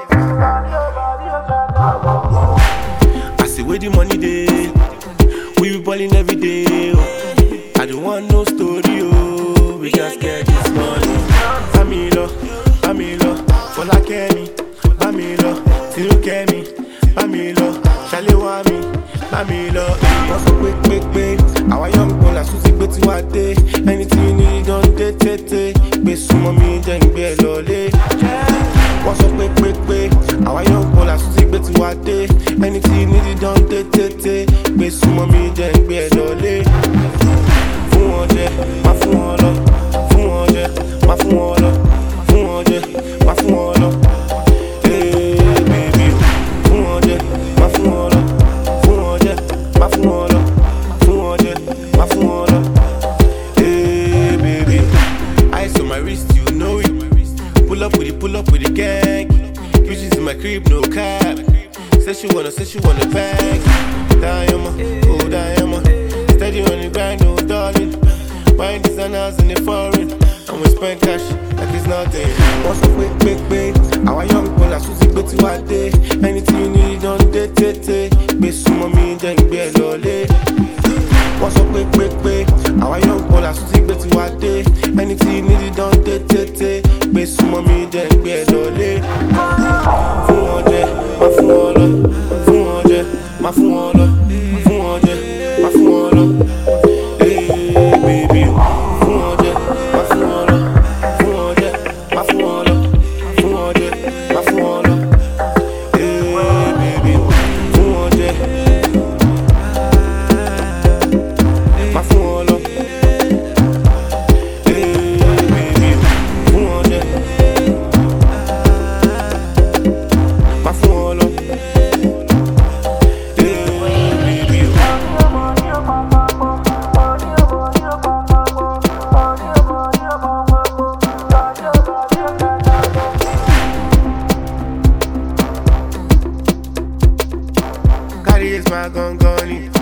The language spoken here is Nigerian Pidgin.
I say where the money dey, we be balling every day. Oh. I don't want no story, oh. We just get this money. Bamilo, Fola Kemi, Bamilo, Tinu Kemi, Bamilo, Shalewa mi, Bamilo. Wọ́n sọ pé àwa young bola tún ti gbé tiwa dé. Anything you need don dey tètè. Gbé súnmọ́ mi jẹ́ n gbé ẹ lọlé. Wọ́n sọ pé àwa young bola tún ti gbé tiwa dé. Anything you need don dey tètè. Gbé súnmọ́ mi jẹ́ n gbé ẹ lọlé. Fún wọn jẹ, má fún wọn lọ. Fún wọn jẹ, má fún wọn lọ. Fún wọn jẹ, má fún wọn lọ. Hey baby, fún wọn jẹ, má fún wọn lọ. Fún wọn jẹ, má fún wọn lọ. Fún wọn jẹ, má fún wọn lọ. Hey baby, ice on my wrist, you know it. Pull up with the gang. Bitches in my crib, no cap. Say she wanna bang. Diamond, oh diamond. Steady on the grind, no darling. Buying designers in the foreign. And we spend cash like it's nothing. Wọ́n sọ pé àwa young bola tún ti gbé tiwa dé. Anything you need don dey tètè. Gbé súnmọ́ mi jẹ́ n gbé ẹ lọlé. Wọ́n sọ pé àwa young bola tún ti gbé tiwa dé. Anything you need don dey tètè. Gbé súnmọ́ mi jẹ́ n gbé ẹ lọlé. Fún wọn jẹ, má fún wọn lọ. Fún wọn jẹ, má fún wọn lọ. Fún wọn jẹ, má fún wọn lọ. Hey baby, fún wọn jẹ, má fún wọn lọ. Fún wọn jẹ, má fún wọn lọ. Fún wọn jẹ, má fún wọn lọ. Hey baby, fún wọn jẹ, má fún wọn lọ. Hey baby, fún wọn jẹ, má fún wọn lọ. Carry is my gun gunny.